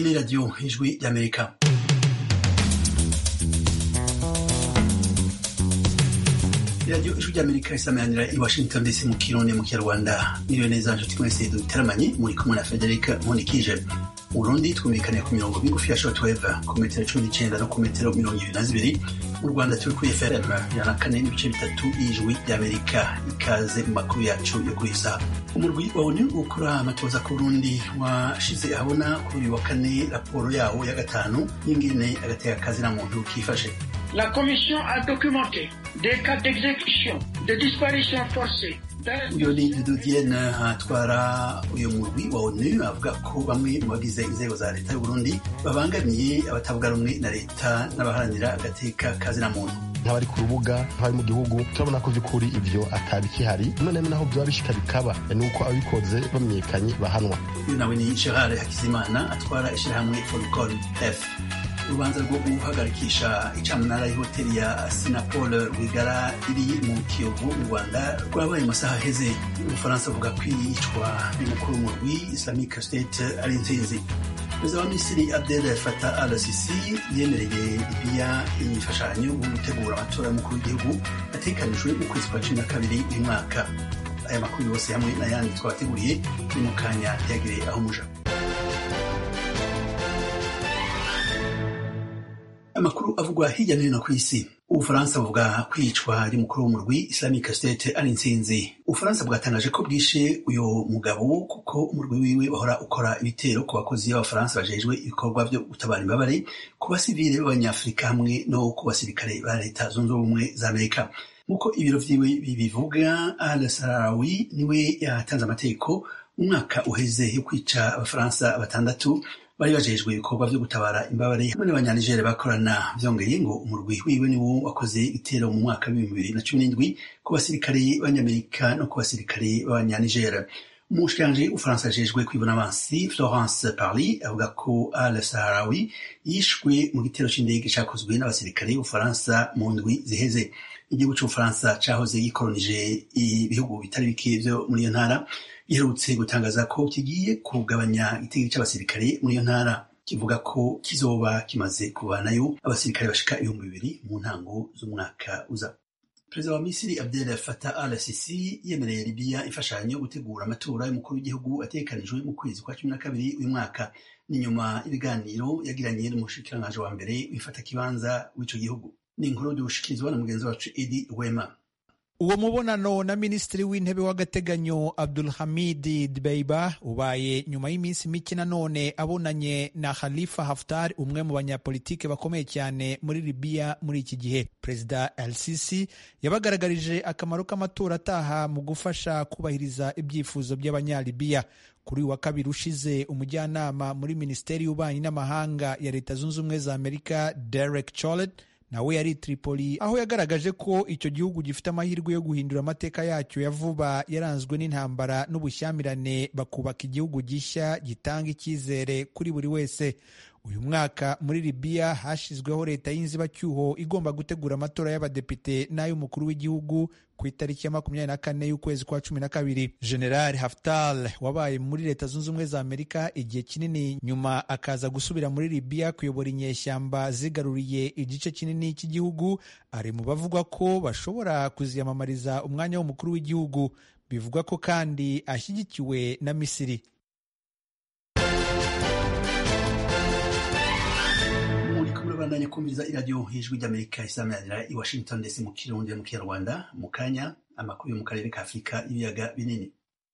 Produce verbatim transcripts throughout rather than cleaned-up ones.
ni radio Ijwi y'Amerika. Radio Ijwi y'Amerika isamanira i Washington D C mu Kirundi mu Kinyarwanda. Niyo neza nshuti mwese duteramanye muri kumwe na Frederic Monikije. Urundi twumvikane ku mirongo migufi ya shortwave ku metero cumi n'icenda no ku metero mirongo ibiri na zibiri. Mu Rwanda turi kuri F M ijana na kane n'ibice bitatu Ijwi y'Amerika. Ikaze mu makuru yacu yo kuri saa. Umurwi wa O N U ukora amatoza ku Burundi washize ahabona kuri uyu wa kane raporo yawo ya gatanu y'ingene agateka kazina muntu kifashe. La Commission a documenté des cas d'exécution, de disparition forcée. Uyo ni Dudodienne atwara uyu murwi wa O N U avuga ko bamwe mu bagize inzego za leta y'u Burundi babangamiye abatavuga rumwe na leta n'abaharanira agateka kazina muntu. Nk'abari ku rubuga nk'abari mu gihugu turabona ko by'ukuri ibyo atabikihari none naho byaba bishika bikaba ni uko abikoze bamenyekanye bahanwa. Uyu nawe ni Gerard Hakizimana atwara ishirahamwe Folcol F. Urubanza rwo guhagarikisha icamunara y'ihoteli ya Sinapol Rwigara iri mu Kiyovu mu Rwanda rwabaye amasaha aheze. Ubufaransa avuga ko iyicwa y'umukuru w'umurwi Islamic State ari intsinzi. Perezida wa Misiri Abdel Fattah al-Sisi yemereye Libya imfashanyo yo gutegura amatora y'umukuru w'igihugu ategekanijwe mu kwezi kwa cumi na kabiri uyu mwaka. Aya makuru yose hamwe n'ayandi twabateguriye ni mu kanya yagire aho muja. Amakuru avugwa hirya no hino ku isi. Ubufaransa buvuga kwicwa ry'umukuru w'umurwi Islamic State ari intsinzi. Ubufaransa bwatangaje ko bwishe uyo mugabo kuko umurwi wiwe bahora ukora ibitero ku bakozi b'Abafaransa bajejwe ibikorwa byo gutabara imbabare ku basivile b'Abanyafrika hamwe no ku basirikare ba leta zunze ubumwe za Amerika. Nk'uko ibiro vyiwe bibivuga, al-Sarawi niwe yatanze amategeko mu mwaka uheze yo kwica Abafaransa batandatu bari bajejwe ibikorwa vyo gutabara imbabare hamwe n'Abanyanigere bakorana. Vyongeye ngo umurwi wiwe niwo wakoze igitero mu mwaka w'ibihumbi bibiri na cumi n'indwi ku basirikare b'Abanyamerika no ku basirikare b'Abanyanigere. Umushikiranganji w'Ubufaransa ajejwe kwivuna abansi Florence Parly avuga ko al-Sahraoui yishwe mu gitero c'indege cakozwe n'abasirikare b'Ubufaransa mu ndwi ziheze. Igihugu c'Ubufaransa cahoze gikolonije ibihugu bitari bike vyo muri iyo ntara giherutse gutangaza ko kigiye kugabanya igitego c'abasirikare muri iyo ntara, kivuga ko kizoba kimaze kuvanayo abasirikare bashika ibihumbi bibiri mu ntango z'umwaka uza. Perezida wa Misiri Abdel Fattah al-Sisi yemereye Libya imfashanyo gutegura amatora y'umukuru w'igihugu ategekanijwe mu kwezi kwa cumi na kabiri uyu mwaka. Ni nyuma y'ibiganiro yagiranye n'umushikiranganji wa mbere wifata kibanza w'ico gihugu. Ni inkuru dushikirizwa na mugenzi wacu Edi Rwema. Uwo mubonano na Minisitiri w'Intebe w'agateganyo Abdulhamid Dbeiba ubaye nyuma y'iminsi mike nanone abonanye na Khalifa Haftar, umwe mu banyapolitike bakomeye cyane muri Libya muri iki gihe. Perezida al-Sisi yabagaragarije akamaro k'amatora ataha mu gufasha kubahiriza ibyifuzo by'abanyalibiya. Kuri uyu wa kabiri ushize, umujyanama muri Minisiteri y'Ububanyi n'Amahanga ya Leta Zunze Ubumwe za Amerika Derek Chollet nawe yari Tripoli, aho yagaragaje ko icyo gihugu gifite amahirwe yo guhindura amateka yacyo ya vuba yaranzwe n'intambara n'ubushyamirane, bakubaka igihugu gishya gitanga icyizere kuri buri wese. Uyu mwaka muri Libya hashizweho leta y'inzibacyuho igomba gutegura amatora y'abadepite n'ay'umukuru w'igihugu ku itariki ya makumyabiri na kane y'ukwezi kwa cumi na kabiri. General Haftar wabaye muri Leta Zunze Ubumwe za Amerika igihe kinini, nyuma akaza gusubira muri Libya kuyobora inyeshyamba zigaruriye igice kinini cy'igihugu, ari mu bavugwa ko bashobora kuziyamamariza umwanya w'umukuru w'igihugu. Bivugwa ko kandi ashyigikiwe na Misiri. Bandanya kumviriza iradiyo Ijwi ry'Amerika isamanira i Washington D C mu Kirundi mu Kinyarwanda. Mu kanya amakuru yo mu karere ka Afurika y'ibiyaga binini.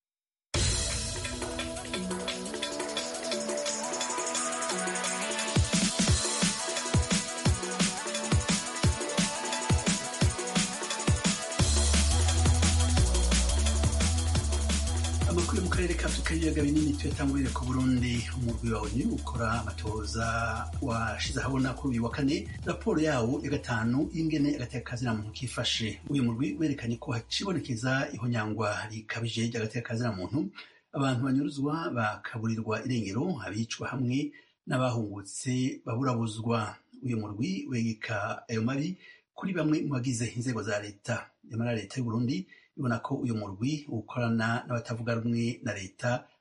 Amakuru mu karere ka Afurika y'ibiyaga binini tuyatangurire ku Burundi. Umurwi wa O N U ukora amatoza washize ahabona kuri uyu wa kane raporo yawo ya gatanu y'ingene agateka kazina muntu kifashe. Uyu murwi werekanye ko hacibonekeza ihonyangwa rikabije ry'agateka kazina muntu, abantu banyuruzwa bakaburirwa irengero, abicwa hamwe n'abahungutse baburabuzwa. Uyu murwi wegeka ayo mabi kuri bamwe mu bagize inzego za leta. Nyamara leta y'u Burundi ibona ko uyu murwi ukorana n'abatavuga rumwe na leta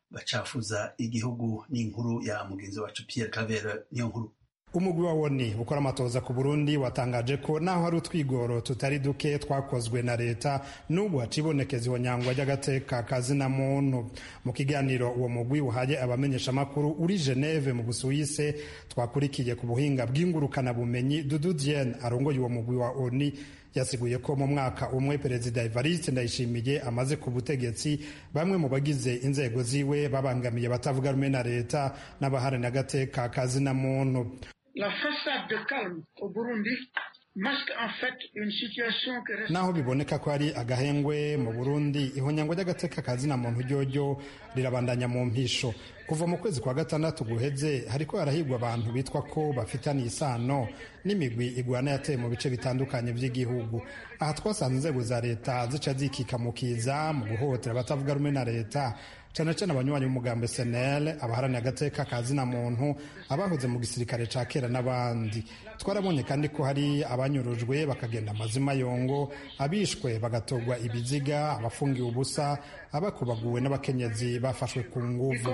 bacafuza igihugu. n'inkuru ya mugenzi wacu Pierre Claver. niyo nkuru. umugwi wa woni ukora amatoza ku Burundi watangaje ko naho hari utwigoro tutari duke twakozwe na leta n'ubu hacibonekeza ihonyangwa ry'agateka kazina muntu. Mu kiganiro uwo mugwi uhaye abamenyesha makuru uri Geneve mu Busuwise twakurikiye ku buhinga bw'ingurukana bumenyi, Dudu Dieng arongoye uwo mugwi wa oni yasiguye ko mu mwaka umwe Perezida Evariste Ndayishimiye amaze ku butegetsi bamwe mu bagize inzego ziwe babangamiye batavuga rumwe na leta n'abaharanira agateka kazina muntu. La façade de calme au Burundi masque en fait une situation que reste... naho biboneka ko ari agahengwe mu Burundi, ihonyangwa ry'agateka kazina muntu ryoryo rirabandanya mu mpisho. Kuva mu kwezi kwa gatandatu guheze hariko harahigwa abantu bitwa ko bafitaniye isano n'imigwi igwana yateye mu bice bitandukanye by'igihugu. Aha twasanze inzego za leta zica zikikamukiza mu guhohotera abatavuga rumwe na leta, cyane cyane abanywanyi b'umugambi S N L, abaharanira agateka kazina muntu, abahoze mu gisirikare ca kera n'abandi. Twarabonye kandi ko hari abanyurujwe bakagenda amazima yongo, abishwe bagatogwa ibiziga, abafungiwe ubusa, abakubaguwe n'abakenyezi bafashwe ku nguvu.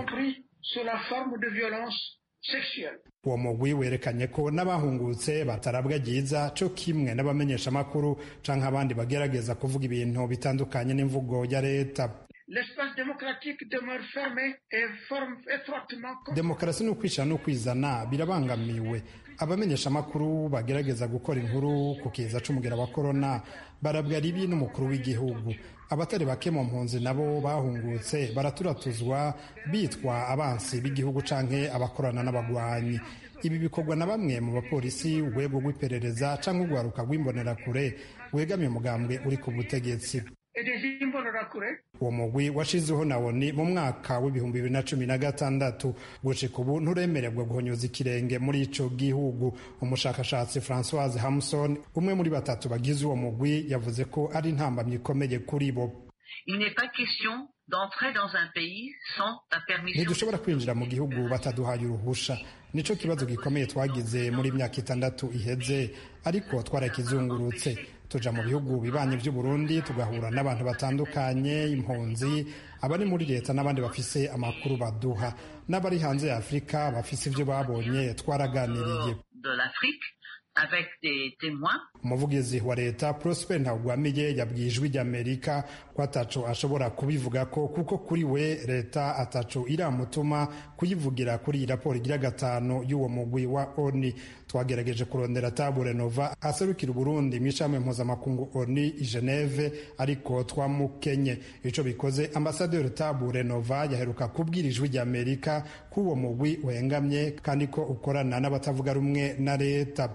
Uwo mugwi werekanye ko n'abahungutse batarabwa ryiza co kimwe n'abamenyesha makuru canke abandi bagerageza kuvuga ibintu bitandukanye n'imvugo ya leta. L'espace démocratique demeure fermé et forme étroitement. Demokarasi n'ukwishana n'ukwizana birabangamiwe. Abamenyesha makuru bagerageza gukora inkuru ku kiza c'umugera wa corona barabwa ribi n'umukuru w'igihugu. Abatari bake mu mpunzi nabo bahungutse baraturatuzwa bitwa abansi b'igihugu canke abakorana n'abagwanyi. Ibi bikorwa na bamwe mu bapolisi, urwego rw'iperereza canke urwaruka rw'imbonerakure wegamiye umugambwe uri ku butegetsi. Uwo mugwi washizeho na woni mu mwaka w'ibihumbi bibiri na cumi na gatandatu. Gushika ubu nturemererwa guhonyoza ikirenge muri ico gihugu. Umushakashatsi Françoise Hamson, umwe muri batatu bagize uwo mugwi, yavuze ko ari intambamyi ikomeye kuri bo. Il n'est pas question d'entrer dans un pays sans la permission. Ntidushobora kwinjira mu gihugu bataduhaye uruhusha. Nico kibazo gikomeye twagize muri myaka itandatu iheze, ariko twarakizungurutse. Tuja mu bihugu bibanye by'u Burundi tugahura n'abantu batandukanye, impunzi, abari muri leta n'abandi bafise amakuru baduha, n'abari hanze ya Afrika bafise ivyo babonye twaraganiriye. De l'Afrique avec des témoins. Umuvugizi wa leta Prosper Ntagwamiye yabwiye Ijwi ry'Amerika ko ataco ashobora kubivuga ko kuko kuri we leta ataco iramutuma kuyivugira kuri iyi raporo igira gatanu y'uwo mugwi wa oni. Twagerageje kurondera Tabure Nova aserukira Burundi mw'ishami mpuzamakungu oni i Geneve, ariko twamukenye. Ico bikoze Ambassadeur Tabure Nova yaheruka kubwira Ijwi ry'Amerika ko uwo mugwi wengamye kandi ko ukorana n'abatavuga rumwe na leta.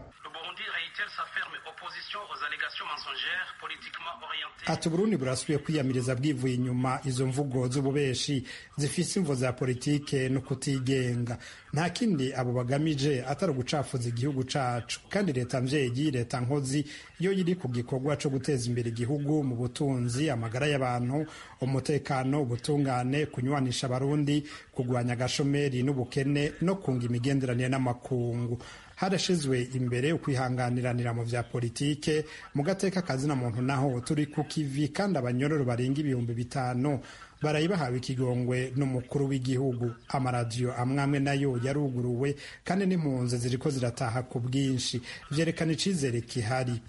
Ati Burundi burasubiye kwiyamiriza bwivuye inyuma izo mvugo z'ububeshi zifise imvo za politike no kutigenga. Nta kindi abo bagamije atari gucafuza igihugu cacu, kandi leta mvyeyi, leta nkozi yo yiri ku gikorwa co guteza imbere igihugu mu butunzi, amagara y'abantu, umutekano, ubutungane, kunywanisha abarundi, kugwanya agashomeri n'ubukene no kunga imigenderanire n'amakungu. Harashizwe imbere ukwihanganiranira mu vya politike, mu gateka kazina muntu naho turi ku kivi, kandi abanyororo barenga ibihumbi bitanu barayibahawe ikigongwe n'umukuru w'igihugu. Amaradiyo amwamwe nayo yaruguruwe kandi n'impunzi ziriko zirataha ku bwinshi, vyerekana icizere kihari.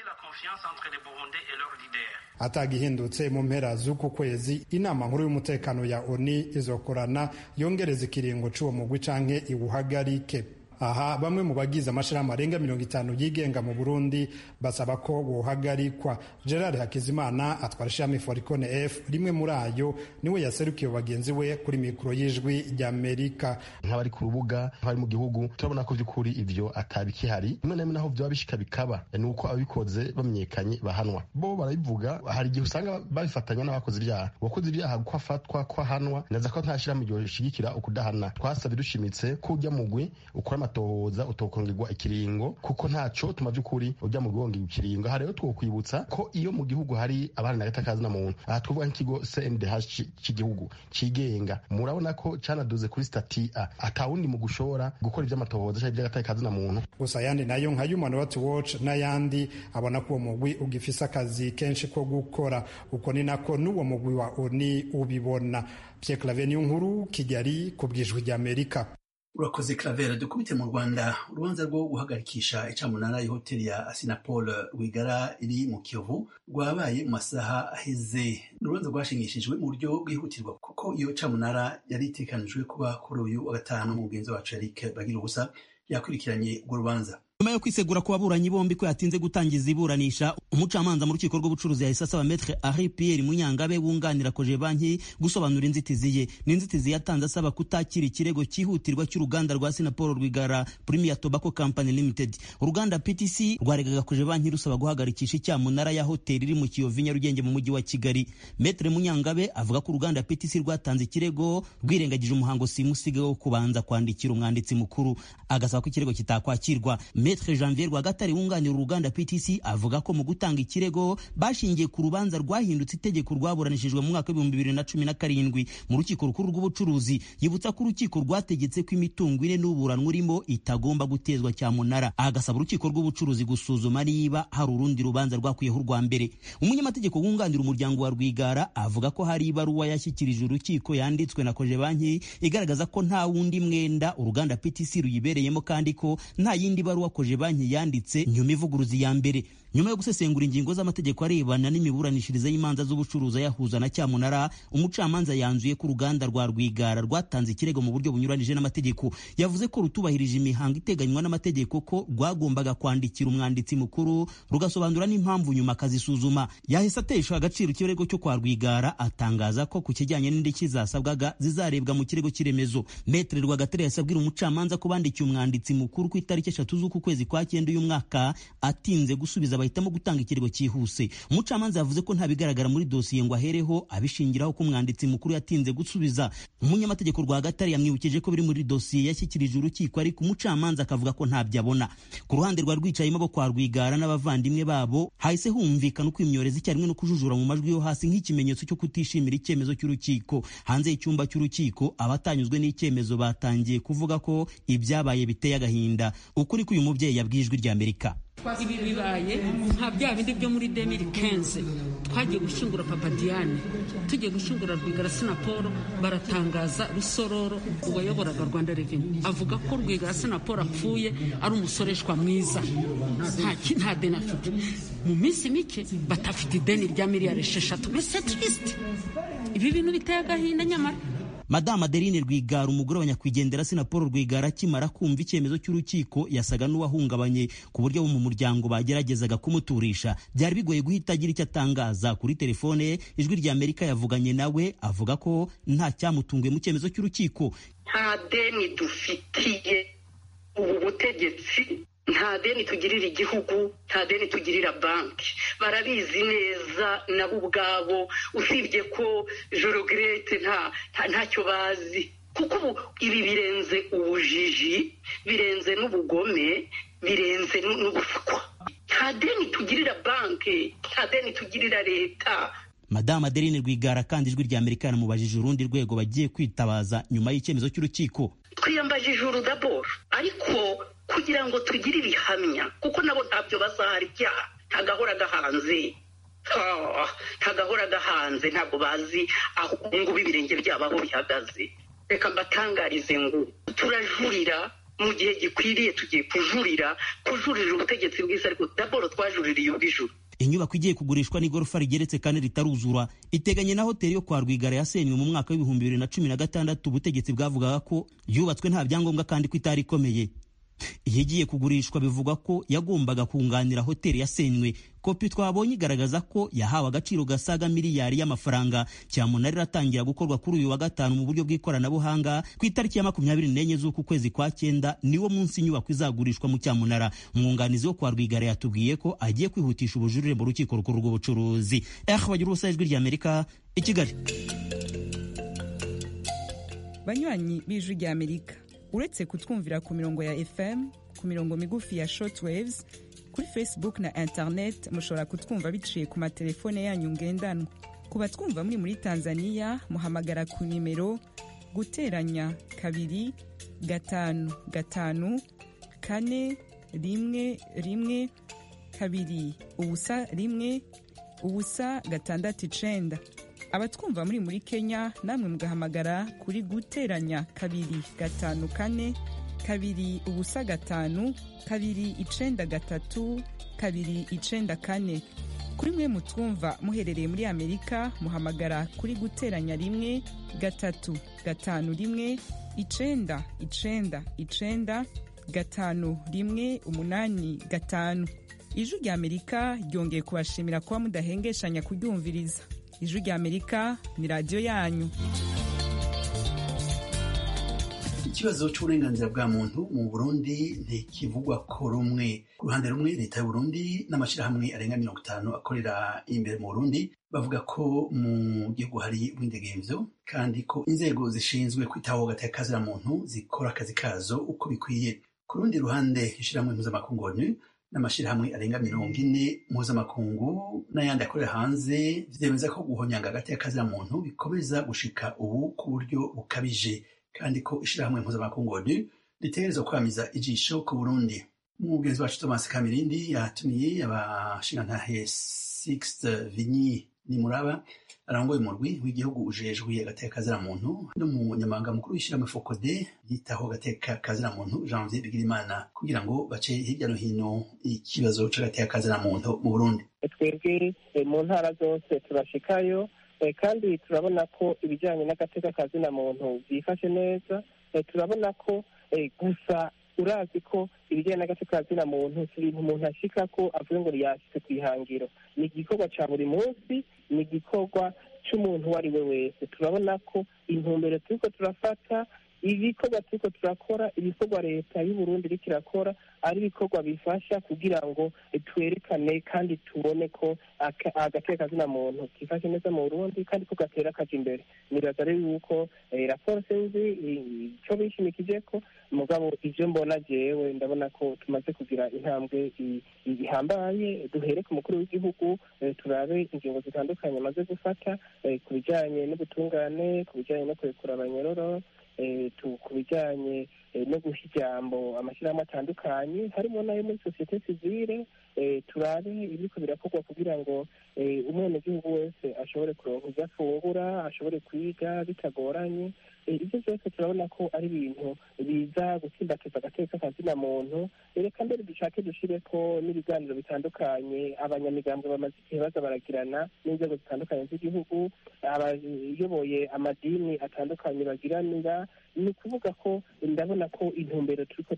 Atagihindutse mu mpera z'uku kwezi inama nkuru y'umutekano ya oni izokorana yongereza ikiringo c'uwo mugwi canke iwuhagarike. Aha bamwe mu bagize amashirahamwe arenga mirongo itanu yigenga mu Burundi basaba ko bohagarikwa. Gerard Hakizimana atwara ishami Foricone F, rimwe muri ayo niwe yaserukiye bagenzi we kuri mikro y'Ijwi ry'Amerika. Nk'abari ku rubuga nk'abari mu gihugu turabona ko by'ukuri ivyo atabikihari, rimwe na rimwe naho byo bishika bikaba nuko ababikoze bamenyekanye bahanwa. Bo barabivuga, hari igihe usanga babifatanya n'abakoze ibyaha, wakoze ibyaha ko afatwa ko ahanwa, naza ko ntashira mu gihe shigikira ukudahana. Twasabye dushimitse ko ujya mugwi ukora vy'amatohoza utokongerwa ikiringo kuko ntaco tumaze ukuri ujya mu guhonga ikiringo. Aha rero twokwibutsa ko iyo mu gihugu hari abana na gatakazi na muntu, aha twovuga nk'ikigo C N D H cy'igihugu cigenga, murabona ko canaduze kuri stati A, atawundi mu gushora gukora ivy'amatohoza cyangwa ivy'agatakazi na muntu. Gusa yandi nayo nka Human Rights Watch n'ayandi abona ko uwo mugwi ugifise akazi kenshi ko gukora, uko ni nako n'uwo mugwi wa O N U ubibona. Pierre Claver Niyonkuru, Kigali, ku bw'ijwi ry'Amerika. Urakoze Claver. Dukubite mu Rwanda. Urubanza rwo guhagarikisha icamunara y'ihoteli ya Assinapol Rwigara iri mu Kiyovu rwabaye mu masaha aheze. Urubanza rwashingishijwe mu buryo bwihutirwa kuko iyo camunara yari itekanijwe kuba kuri uyu wa gatanu. Umugenzi wacu Eric Bagirubusa yakurikiranye urwo rubanza. Nyuma yo kwisegura ku baburanyi bombi ko yatinze gutangiza iburanisha, umucamanza mu rukiko rw'ubucuruzi yahise asaba Maître Henri Pierre Munyangabe wunganira Koje banki gusobanura inzitizi ye. N'inzitizi yatanze asaba kutakira ikirego cyihutirwa cy'uruganda rwa Assinapol Rwigara Premier Tobacco Company Limited. Uruganda P T C rwaregaga Koje banki rusaba guhagarikisha icyamunara ya hoteli iri mu Kiyovu Nyarugenge mu mujyi wa Kigali. Maître Munyangabe avuga ko uruganda P T C rwatanze ikirego rwirengagije umuhango simusiga wo kubanza kwandikira umwanditsi mukuru, agasaba ko ikirego kitakwakirwa. Maître Janvier Rwagatare wunganira uruganda P T C avuga ko mu gutanga ikirego bashingiye ku rubanza rwahindutse itegeko rwaburanishijwe mu mwaka w'ibihumbi bibiri na cumi na karindwi mu rukiko rukuru rw'ubucuruzi. Yibutsa ko urukiko rwategetse ko imitungo ine n'uburanwa urimo itagomba gutezwa cyamunara, agasaba urukiko rw'ubucuruzi gusuzuma niba hari urundi rubanza rwakwiyeho urwa mbere. Umunyamategeko wunganira umuryango wa Rwigara avuga ko hari ibaruwa yashyikirije urukiko yanditswe na Koje banki igaragaza ko nta wundi mwenda uruganda P T C ruyibereyemo kandi ko nta yindi baruwa Koje banki yanditse nyuma ivuguruzi ya mbere. Nyuma yo gusesengura ingingo z'amategeko arebana n'imiburanishirize y'imanza z'ubucuruzi yahuza na cyamunara, umucamanza yanzuye ko uruganda rwa Rwigara rwatanze ikirego mu buryo bunyuranije n'amategeko. Yavuze ko rutubahirije imihango iteganywa n'amategeko, ko rwagombaga kwandikira umwanditsi mukuru rugasobanura n'impamvu nyuma akazisuzuma. Yahise atesha agaciro ikirego cyo kwa Rwigara, atangaza ko ku kijyanye n'indishyi zasabwaga zizarebwa mu kirego cy'iremezo. Maître Rwagatare yasabwira umucamanza ko bandikiye umwanditsi mukuru ku itariki eshatu z'uku kwezi kwa cyenda uyu mwaka atinze gusubiza bahitamo gutanga ikirego cyihuse. Umucamanza yavuze ko nta bigaragara muri dosiye ngo ahereho abishingiraho ko umwanditsi mukuru yatinze gusubiza. Umunyamategeko Rwagatare yamwibukije ko biri muri dosiye yashyikirije urukiko, ariko umucamanza akavuga ko ntabyo abona. Ku ruhande rwa rwicayemo bo kwa Rwigara n'abavandimwe babo hahise humvikana uko imyorezi icyarimwe no kujujura mu majwi yo hasi nk'ikimenyetso cyo kutishimira icyemezo cy'urukiko. Hanze y'icyumba cy'urukiko abatanyuzwe n'icyemezo batangiye kuvuga ko ibyabaye biteye agahinda. Ukuri ko uyu mubyeyi yabwiye Ijwi ry'Amerika. Ibi bibaye nka bya bindi byo muri deux mille quinze twagiye gushingura Papa Diane, tugiye gushingura Rwigara Assinapol, baratangaza Rusororo uwayoboraga Rwanda Revenue avuga ko Rwigara Assinapol apfuye ari umusoreshwa mwiza, nta nta deni afite. Mu minsi mike batafite ideni rya miliyari esheshatu. Mais c'est triste. Ibi bintu biteye agahinda nyamara. Madame Adeline Rwigara, umugore wa nyakwigendera Assinapol Rwigara, akimara kumva icyemezo cy'urukiko yasaga n'uwahungabanye ku buryo bo mu muryango bageragezaga kumuturisha. Byari bigoye guhita agira icyo atangaza. Kuri telefone ye Ijwi ry'Amerika yavuganye nawe avuga ko nta cyamutunguye mu cyemezo cy'urukiko. Nta deni dufitiye ubu butegetsi, nta deni tugirira igihugu, nta deni tugirira banki. Barabizi neza nabo ubwabo, usibye ko Jorogrete nta ntacyo bazi, kuko ubu ibi birenze ubujiji, birenze n'ubugome, birenze n'ubusukwa. Nta deni tugirira banki, nta deni tugirira leta. Madame Adeline Rwigara kandi Ijwi ry'Amerika yanamubajije urundi rwego bagiye kwitabaza nyuma y'icyemezo cy'urukiko. Twiyambaje ijuru d'abord, ariko kugira ngo tugire ibihamya, kuko nabo ntabyo bazahara ibyaha, ntagahora gahanze ntagahora gahanze ntabwo bazi aho ngo ibirenge byabo aho bihagaze. Reka mbatangarize ngo turajurira mu gihe gikwiriye, tugiye kujurira kujurira ubutegetsi bwiza, ariko d'abord twajuririye ubw'ijuru. Inyubako igiye kugurishwa n'igorofa rigeretse kandi ritaruzura iteganye na hoteli yo kwa Rwigara yasenywe mu mwaka w'ibihumbi bibiri na cumi na gatandatu. Ubutegetsi bwavugaga ko yubatswe nta byangombwa kandi ko itari ikomeye. Iyi igiye kugurishwa bivugwa ko yagombaga kunganira hoteli yasenywe. Kopi twabonye igaragaza ko yahawe agaciro gasaga miliyari y'amafaranga. Cyamunara iratangira gukorwa kuri uyu wa gatanu mu buryo bw'ikoranabuhanga. Ku itariki ya makumyabiri n'enye z'uku kwezi kwa cyenda niwo munsi inyubako izagurishwa mu cyamunara. Umwunganizi wo kwa Rwigara yatubwiye ko agiye kwihutisha ubujurire mu rukiko rukuru rw'ubucuruzi. Eh Bagirubusa, Ijwi ry'Amerika, i Kigali. Banywanyi b'Ijwi ry'Amerika, uretse kutwumvira ku mirongo ya F M, ku mirongo migufi ya shortwaves, kuri Facebook na internet mushobora kutwumva biciye ku matelefone yanyu ngendanwa. Ku batwumva muri muri Tanzania muhamagara ku nimero guteranya kabiri gatanu gatanu kane rimwe rimwe kabiri ubusa rimwe ubusa gatandatu icenda. Abatwumva muri muri Kenya namwe mugahamagara kuri guteranya kabiri gatanu kane kabiri ubusa gatanu kabiri icenda gatatu kabiri icenda kane. Kuri mwe mutwumva muherereye muri Amerika muhamagara kuri guteranya rimwe gatatu gatanu rimwe icenda icenda icenda gatanu rimwe umunani gatanu. Ijwi rya Amerika ryongeye kubashimira kuba mudahengeshanya kuryumviriza. Ijwi rya Amerika ni radio yanyu. Ikibazo cy'uburenganzira bwa muntu mu Burundi ntikivugwa ko rumwe. Ku ruhande rumwe leta y'u Burundi n'amashirahamwe arenga mirongo itanu akorera imbere mu Burundi bavuga ko mu gihugu hari ubwindegemvyo kandi ko inzego zishinzwe kwitaho agateka ka muntu zikora akazi kazo uko bikwiye. Ku rundi ruhande ishirahamwe mpuzamakungu O N U n'amashirahamwe arenga mirongo ine mpuzamakungu n'ayandi akorera hanze vyemeza ko guhonyanga agateka ka muntu bikomeza gushika ubu ku buryo bukabije, kandi ko ishirahamwe mpuzamakungu O N U ritegerezwa kwamiza ijisho ku Burundi. Umugenzi wacu Thomas Kamirindi yatumiye abashingantahe Sixte Vinyi Nimuraba arangoye umurwi w'igihugu ujejwe agateka ka muntu n'umunyamabanga mukuru w'ishirahamwe Focode yitaho agateka ka muntu Janvier Bigirimana kugira ngo bace hirya no hino ikibazo c'agateka ka muntu mu Burundi. Twebwe mu ntara zose turashikayo kandi turabona ko ibijyanye n'agateka ka muntu byifashe neza. Turabona ko gusa urazi ko ibijyanye n'agateka ka muntu si ibintu umuntu ashika ko avuga ngo yashyize ku ihangiro. Ni igikorwa cya buri munsi, ni igikorwa cy'umuntu uwo ari we wese. Turabona ko intumbero turiko turafata, ibikorwa turiko turakora, ibikorwa leta y'u Burundi iriko irakora ari ibikorwa bifasha kugira ngo twerekane kandi tubone ko agateka ka muntu kifashe neza mu Burundi kandi ko gatera kaja imbere. Nibaza rero yuko raporo sinzi ico bishimikije ko mugabo ivyo mbona jewe ndabona ko tumaze kugira intambwe ihambaye. Duhere ku mukuru w'igihugu turabe ingingo zitandukanye amaze gufata ku bijanye n'ubutungane, ku bijanye no kurekura abanyororo, ku bijyanye no guha ijambo amashyirahamwe atandukanye harimo n'ayo muri sosiyete sivile. Turabe ibiriko birakorwa kugira ngo umwenegihugu wese ashobore kuronka ivyo afungura, ashobore kwiga bitagoranye. Ibyo byose turabona ko ari ibintu biza gutsimbataza agateka ka muntu. Reka mbere dushake dushire ko n'ibiganiro bitandukanye abanyamigambwe bamaze igihe baza baragirana n'inzego zitandukanye z'igihugu, abayoboye amadini atandukanye bagiranira. Ni ukuvuga ko ndabona ko intumbero turiko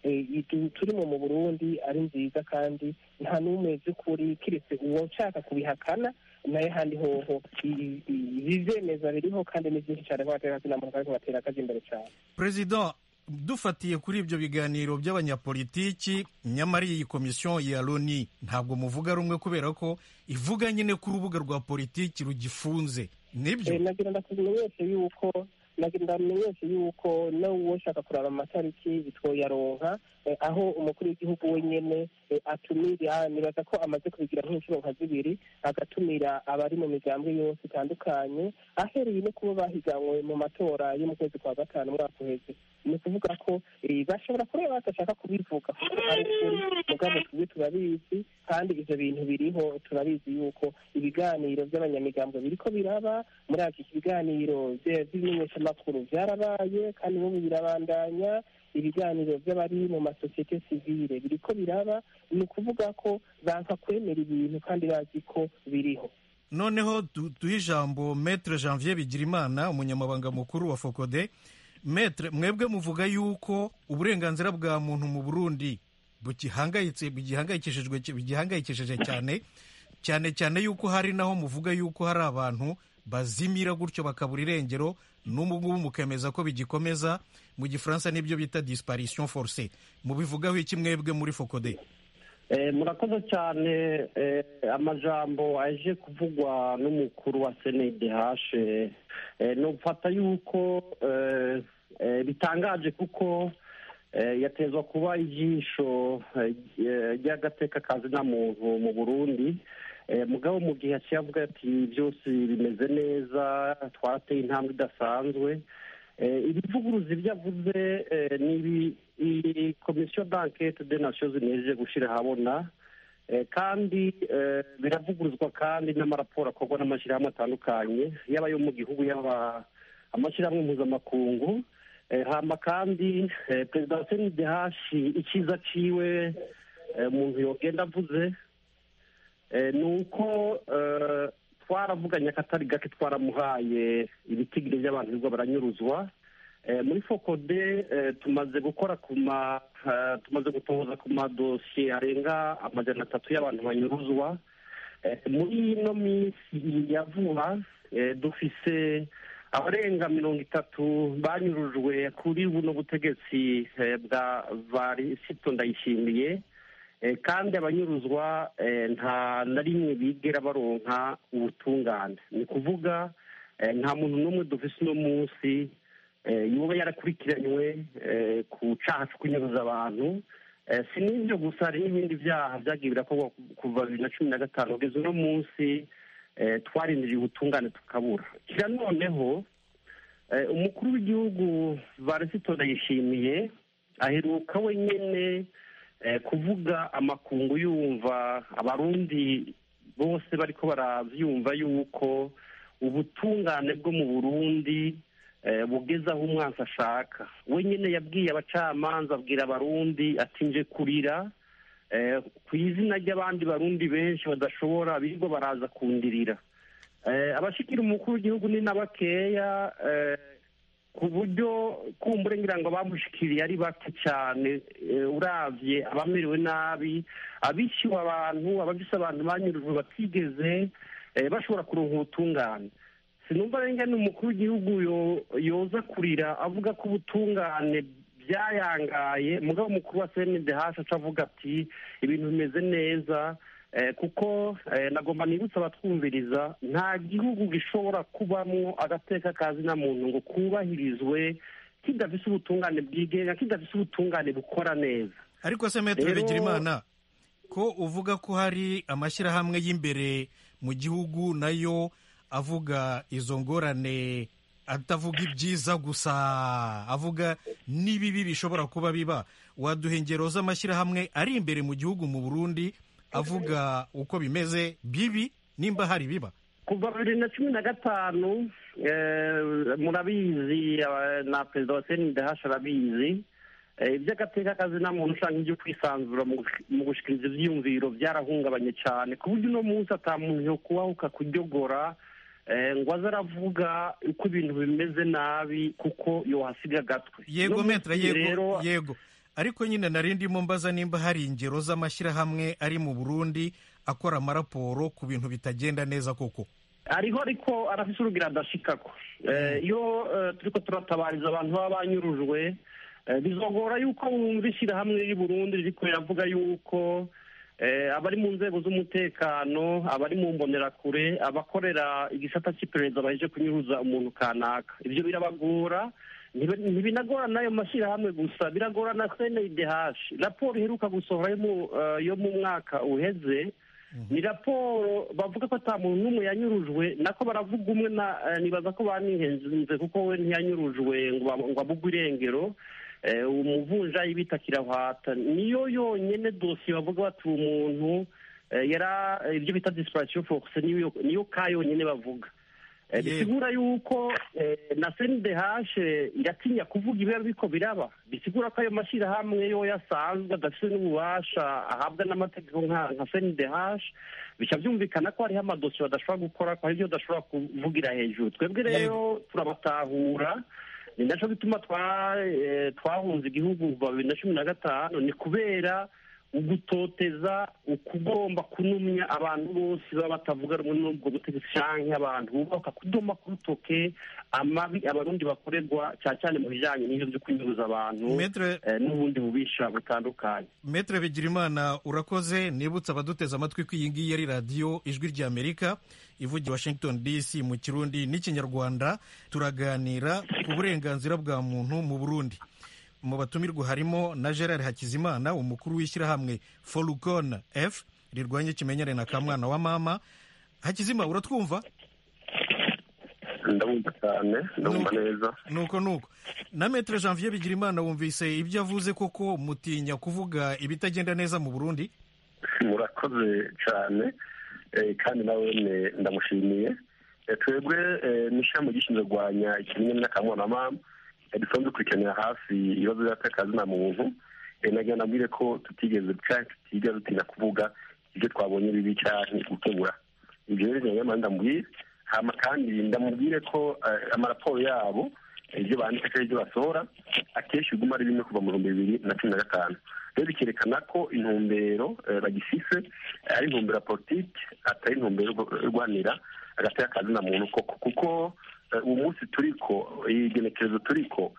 turimo mu Burundi ari nziza kandi nta n'umwe by'ukuri kiretse uwo nshaka kubihakana naye handi hoho ibizemeza biriho kandi ni byinshi cyane nk'abateka ka muntu kandi batera akazi imbere cyane. President, dufatiye kuri ibyo biganiro by'abanyapolitiki, nyamara iyi komisiyo ya Loni ntabwo muvuga rumwe kubera ko ivuga nyine ko urubuga rwa politiki rugifunze, nibyo? Nagira ndakumenyeshe yuko nagira ndamenyeshe yuko n'uwo ushaka kuraba amatariki bitwoyaronka aho umukuru w'igihugu wenyene atumira. Nibaza ko amaze kubigira nk'inshuro nka zibiri, agatumira abari mu migambwe yose itandukanye ahereye no kuba bahiganwe mu matora yo mu kwezi kwa gatanu umwaka uheze. Ni ukuvuga ko bashobora kureba badashaka kubivuga kuko ari ukuri, mugabo tubwe turabizi kandi ivyo bintu biriho. Turabizi yuko ibiganiro by'abanyamigambwe biriko biraba. Muri iki biganiro by'imenyeshamakuru byarabaye kandi n'ubu birabandanya. Ibiganiro by'abari mu masosiyete sivile biriko biraba. Ni ukuvuga ko banka kwemera ibintu kandi bazi ko biriho. Noneho duhe ijambo Maître Janvier Bigirimana, umunyamabanga mukuru wa Focode. Maître, mwebwe muvuga yuko uburenganzira bwa muntu mu Burundi bugihangayitse bugihangayikishijwe bugihangayikishije cyane cyane cyane yuko hari naho muvuga yuko hari abantu bazimira gutyo bakabura irengero, n'ubu ngubu mukemeza ko bigikomeza. Mu Gifaransa nibyo bita disparition forcée. Mubivugaho iki mwebwe muri Focode? Murakoze cyane. Amajambo aje kuvugwa n'umukuru wa C N D H no mfata yuko bitangaje kuko yatezwa kuba ijisho ry'agateka kazina muntu mu Burundi. Mugabo mu gihe yaciye avuga ati byose bimeze neza, twarateye intambwe idasanzwe. Ibivuguruzi ibyo avuze ni komisiyo d'enquête des Nations Unies ije gushyira ahabona, kandi biravuguruzwa kandi n'amaraporo akorwa n'amashyirahamwe atandukanye, yaba ayo mu gihugu yaba amashyirahamwe mpuzamakungu. Hama kandi perezida wa C N D H icyiza ciwe umuntu yogenda avuze ni uko twaravuganye akatari gake, twaramuhaye ibitigiri by'abantu birirwa baranyuruzwa. Muri fokode tumaze gukora kuma tumaze gutohoza ku madosiye arenga amajana atatu y'abantu banyuruzwa. Muri ino minsi ya vuba dufise abarenga mirongo itatu banyurujwe kuri buno butegetsi bwa Varisito Ndayishimiye, kandi abanyuruzwa nta na rimwe bigera baronka ubutungane. Ni kuvuga nta muntu n'umwe dufise uno munsi yoba yarakurikiranywe ku caha co kunyuruza abantu. Si n'ivyo gusa, hari n'ibindi vyaha vyagiye birakorwa kuva bibiri na cumi na gatanu kugeza uno munsi twarindiriye ubutungane tukabura. Kira noneho umukuru w'igihugu Varisito Ndayishimiye aheruka wenyene kuvuga amakungu yumva, abarundi bose bariko baravyumva yuko ubutungane bwo mu Burundi bugeze aho umwansi ashaka. Wenyene yabwiye abacamanza, abwira abarundi ati nje kurira ku izina ry'abandi barundi benshi badashobora, birirwa baraza kundirira. Abashikira umukuru w'igihugu ni n'abakeya, ku buryo kumbure ngira ngo bamushikiriye ari bake cyane. Uravye abamerewe nabi, abishyuwe abantu, abafise abantu banyurujwe batigeze bashobora kuronka ubutungane. Sinumva renga ni umukuru w'igihugu yoza kurira avuga ko ubutungane byayangaye, mugabo umukuru wa C N D H aca avuga ati ibintu bimeze neza. Kuko nagomba nibutsa abatwumviriza, nta gihugu gishobora kubamwo agateka kazina muntu ngo kubahirizwe kidafise ubutungane bwigenga, kidafise ubutungane bukora neza. Ariko se Maître Bigirimana, ko uvuga ko hari amashyirahamwe y'imbere mu gihugu nayo avuga izo ngorane, atavuga ibyiza gusa, avuga n'ibibi bishobora kuba biba, waduha ingero z'amashyirahamwe ari imbere mu gihugu mu Burundi avuga uko bimeze bibi, nimba hari biba? Kuva bibiri na cumi na gatanu murabizi, na perezida wa C N D H arabizi, iby'agateka kazina muntu ushaka ibyo kwisanzura mu gushikiriza ivyiyumviro byarahungabanye cyane, ku buryo uno munsi ata muntu yo kubahuka kuryogora ngo aze aravuga uko ibintu bimeze nabi kuko yohasiga agatwe. Yego Maître, yego yego ariko nyine nari ndimo mbaza nimba hari ingero z'amashyirahamwe ari mu Burundi akora amaraporo ku bintu bitagenda neza koko. Ariho, ariko arafise urugira adashikako. Iyo turiko turatabariza abantu baba banyurujwe, bizogora yuko wumva ishyirahamwe ry'i Burundi ririko riravuga yuko abari mu nzego z'umutekano, abari mu mbonerakure, abakorera igisata cy'iperereza baje kunyuruza umuntu kanaka. Ibyo birabagora, ntibinagora n'ayo mashyirahamwe gusa, biragora na C N D H. Raporo iheruka gusohora yo mu mwaka uheze ni raporo bavuga ko ata muntu n'umwe yanyurujwe, nako baravuga umwe, nibaza ko banihenze kuko we ntiyanyurujwe ngo abugwe irengero. Umuvunjayi bita Kirahwata niyo yonyene dosiye bavuga bati umuntu yara ibyo bita disparition force, niyo ka yonyene bavuga. Bisigura yuko na C N D H iratinya kuvuga ibiba biko biraba. Bisigura ko ayo mashyirahamwe yo yasanzwe adafite n'ububasha ahabwa n'amategeko nka C N D H, bica byumvikana ko hariho amadosiye badashobora gukora, ko hari ibyo badashobora kuvugira hejuru. Twebwe rero turabatahura, ni naco bituma twahunze igihugu kuva bibiri na cumi na gatanu, ni kubera ugutoteza ukugomba kunumya abantu bose baba batavuga rumwe n'ubwo butegetsi canke abantu bubaka kudoma ku rutoke amabi abarundi bakorerwa cyane cyane mu bijanye n'ivyo vyo kunyuruza abantu n'ubundi bubisha butandukanye. Maître Bigirimana urakoze. Nibutsa abaduteza amatwi ko iyi ngiyi ari radiyo ijwi ry'Amerika ivugira Washington D C mu Kirundi n'Ikinyarwanda. Turaganira ku burenganzira bwa muntu mu Burundi. Mu batumirwa harimo na Gerard Hakizimana, umukuru w'ishyirahamwe Folukon F rirwanya ikimenyane na kamwana wa mama. Hakizima, uratwumva? Ndabumva cyane, ndabumva neza. Nuko nuko. Na Maître Janvier Bigirimana, wumvise ibyo avuze koko mutinya kuvuga ibitagenda neza mu Burundi? Murakoze cyane kandi nawe ndamushimiye. Twebwe n'ishyirahamwe gishinzwe kurwanya ikimenyane na kamwana wa mama dusanzwe dukurikiranira hafi ibibazo by'akazi na muntu. Nagira nabwire ko tutigeze tutigeze dutinya kuvuga ibyo twabonye bibi cyane gukemura ibyo rero nyuma ndamubwire hama kandi ndamubwire ko amaraporo yabo ibyo bandika cyangwa ibyo basohora akenshi biguma ari bimwe kuva mu bihumbi bibiri na cumi na gatanu. Rero bikerekana ko intumbero bagifise ari intumbero ya politiki atari intumbero yo guhanira hagati y'akazi na muntu koko, kuko uwo munsi turiko igenekerezo turiko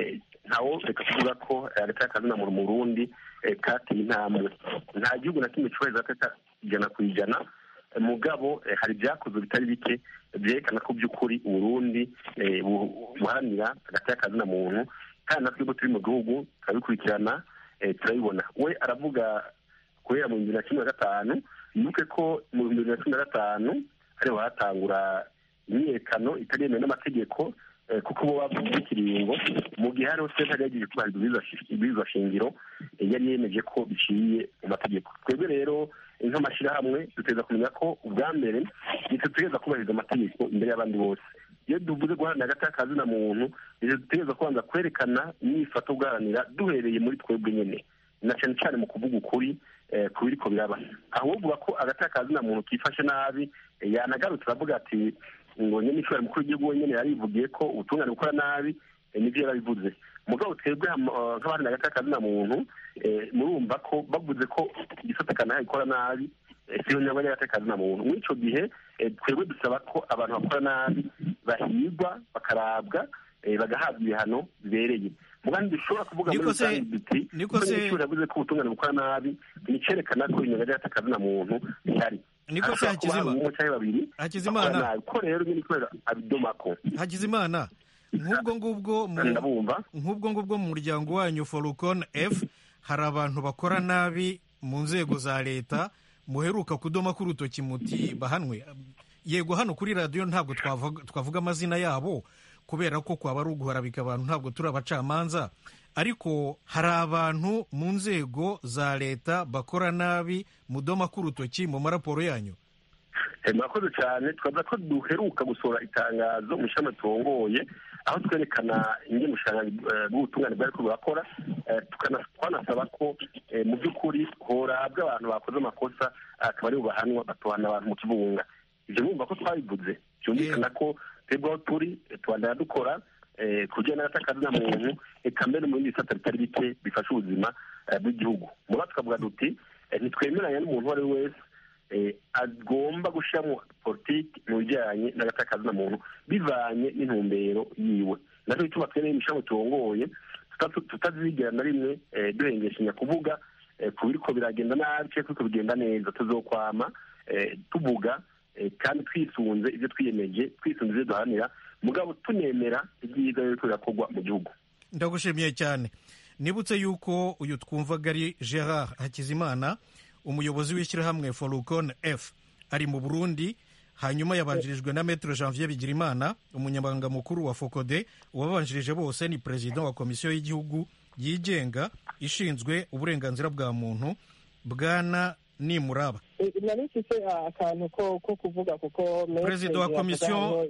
ntawo reka kuvuga ko hagati y'akazi na muntu mu Burundi kateye intambwe. Nta gihugu na kimwe cyubahiriza hagati ijana ku ijana, mugabo hari ibyakozwe bitari bike byerekana ko by'ukuri Uburundi buharanira hagati y'akazi na muntu, kandi natwe ubwo turi mu gihugu turabikurikirana turabibona. We aravuga guhera mu bibiri na cumi na gatanu, nuke ko mu bibiri na cumi na gatanu ariho hatangura imyiyerekano itaremewe n'amategeko kuko bo bavuze ikiringo mu gihe hariho sentare yagiye kubahiriza ibwirizwa shingiro yari yemeje ko biciye mu mategeko. Twebwe rero nk'amashyirahamwe duteza kumenya ko ubwa mbere ntitutegereza kubahiriza amategeko imbere y'abandi bose. Iyo duvuze guharanira hagati y'akazi na muntu dutegereza kubanza kwerekana imyifato guharanira duhereye muri twebwe nyene, na cyane cyane mu kuvuga ukuri ku biriko biraba. Aho uvuga ko hagati y'akazi na muntu kifashe nabi yanagarutse aravuga ati ngo nyine ishobora mukuru w'igihugu wenyine yarivugiye ko ubutungane bukora nabi, nibyo yarabivuze. Mugabo twebwe nk'abaharanira hagati y'akazi na muntu murumva ko bavuze ko igisata kanaka gikora nabi siyo nyabwo hagati y'akazi na muntu. Muri ico gihe twebwe dusaba ko abantu bakora nabi bahigwa bakarabwa bagahabwa ibihano bibereye. Mugandi dushobora kuvuga muri rusange duti niko yavuze ko ubutungane bukora nabi, nicerekana ko inyungu hagati y'akazi na muntu ihari. Niko se Hakizima Hakizimana ko rero nyine kwera abidomako Hakizimana nk'ubwo ngubwo nk'ubwo ngubwo mu muryango wanyu Folukon F hari abantu bakora nabi mu nzego za leta muheruka kudoma ku rutoki muti bahanwe. Yego hano kuri radio ntabwo twavuga twavuga amazina yabo kubera ko kwaba ari uguharabika abantu, ntabwo turi abacamanza, ariko hari abantu mu nzego za leta bakora nabi mudoma ku rutoki mu maraporo yanyu. Murakoze cyane. Twavuga ko duheruka gusohora itangazo mu ishami turongoye aho twerekana ingene ubushakashatsi bw'ubutungane bwari ko burakora, tukanasaba ko mu by'ukuri horabwa abantu bakoze amakosa akaba ari bubahanwa batohana abantu mu kibunga. Ivyo mwumva ko twabivuze byumvikana ko twebwe aho turi tubandanya dukora kujyana n'akazi na muntu eka mbere mu bindi bisata bitari bike bifasha ubuzima bw'igihugu. Muba tukavuga duti ntitwemeranya n'umuntu uwo ari we wese agomba gushyiramo politiki mu bijyanye n'agatakazi na muntu bivanye n'intumbero yiwe. Nacyo bituma twene imishango turongoye tutazigera na rimwe duhengeshanya kuvuga ku biriko biragenda nabi cyangwa ko bigenda neza. Tuzokwama tuvuga kandi twisunze ibyo twiyemeje, twisunze ibyo duharanira, mugabo tunemera ibyiza biriko birakorwa mu gihugu. Ndagushimiye cyane. Nibutse yuko uyu twumvaga ari Gerard Hakizimana, umuyobozi w'ishyirahamwe Folukon F ari mu Burundi, hanyuma yabanjirijwe na Maître Janvier Bigirimana, umunyamabanga mukuru wa Fokode. Uwabanjirije bose ni president wa komisiyo y'igihugu yigenga ishinzwe uburenganzira bwa muntu Bwana Nimuraba. Narifise akantu ko ko kuvuga kuko president wa komisiyo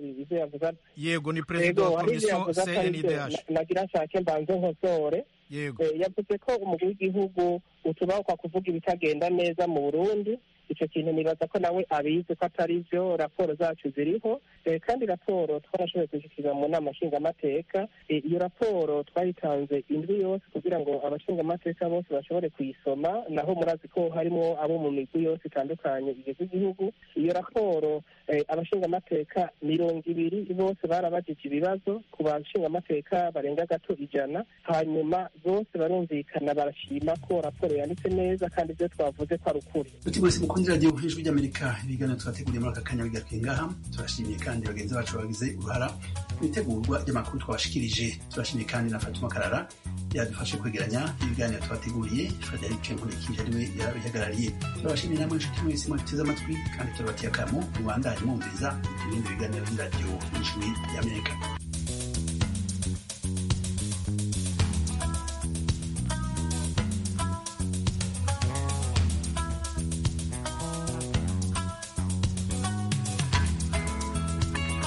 yego ni president wa komisiyo C N D H nagira nshake mbanze nkosore. Yego yavuze ko umugwi w'igihugu utubaho kwa kuvuga ibitagenda neza mu Burundi icyo kintu nibaza ko nawe abizi ko atari byo. Raporo zacu ziriho kandi raporo twarashoboye kuzishyira mu nama nshingamateka. Iyo raporo twayitanze indwi yose kugira ngo abashingamateka bose bashobore kuyisoma, naho murazi ko harimo abo mu migwi yose itandukanye igize igihugu. Iyo raporo abashingamateka mirongo ibiri bose barabajije ibibazo ku bashingamateka barenga gato ijana, hanyuma bose barumvikana barashima ko raporo yanditse neza kandi ibyo twavuze ko ari ukuri. Uti mwese mukundira radiyo ijwi ry'Amerika, ibiganiro twateguriye muri aka kanya bigarukiye ngaha. Turashimiye kandi bagenzi bacu bagize uruhara mu itegurwa ry'amakuru twabashikirije. Turashimiye kandi na Fatuma Karara yadufashe kwegeranya ibiganiro twateguriye. Frederic Nkurikije ariwe yarabihagarariye. Turabashimiye namwe inshuti mwese mwateze amatwi kandi turabatiye akamo mu Rwanda mwumviriza ibindi biganiro by'iradiyo ijwi ry'Amerika.